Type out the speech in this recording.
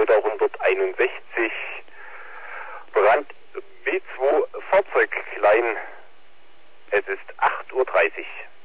Skoda 161, Brand B2 Fahrzeug klein. Es ist 8:30 Uhr.